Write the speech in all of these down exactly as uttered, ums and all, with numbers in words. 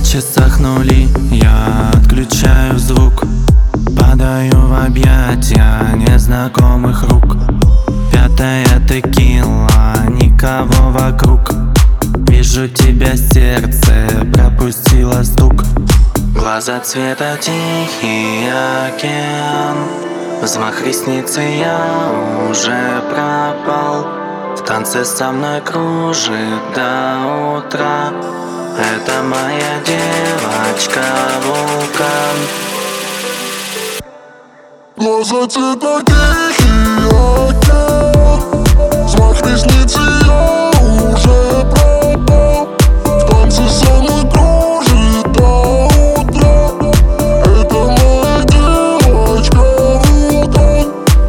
часах нули, я отключаю звук, падаю в объятия незнакомых рук. Пятая текила, никого вокруг. Вижу тебя, сердце пропустило стук. Глаза цвета тихий океан, взмах ресницы, я уже пропал. В танце со мной кружит до утра. Это моя девочка-вулкан. Глаза цвета тихий океан, взмах ресницы, я уже пропал. В танце со мной кружит до утра. Это моя девочка-вулкан.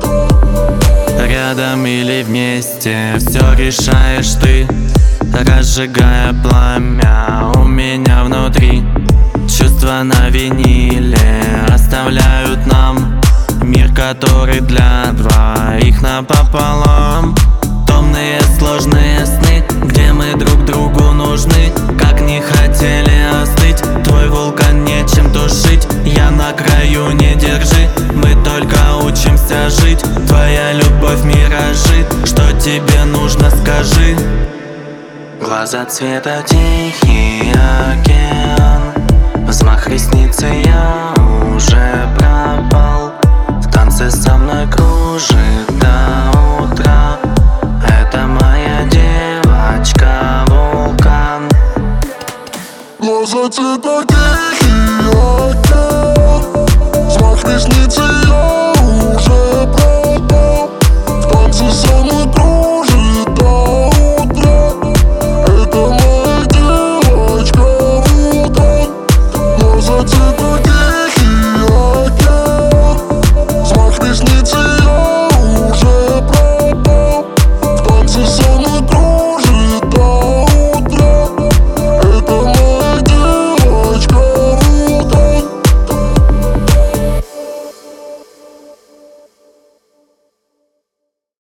Рядом или вместе, все решаешь ты, разжигая пламя у меня внутри. Чувства на виниле оставляют нам мир, который для двоих напополам. Томные сложные сны, где мы друг другу нужны. Как не хотели остыть, твой вулкан нечем тушить. Я на краю, не держи, мы только учимся жить. Твоя любовь миражи, что тебе нужно, скажи. Глаза цвета тихий океан, взмах ресницы, я уже пропал. В танце со мной кружит до утра. Это моя девочка-вулкан. Глаза цвета тихий океан, взмах ресницы, я уже пропал. В танце со мной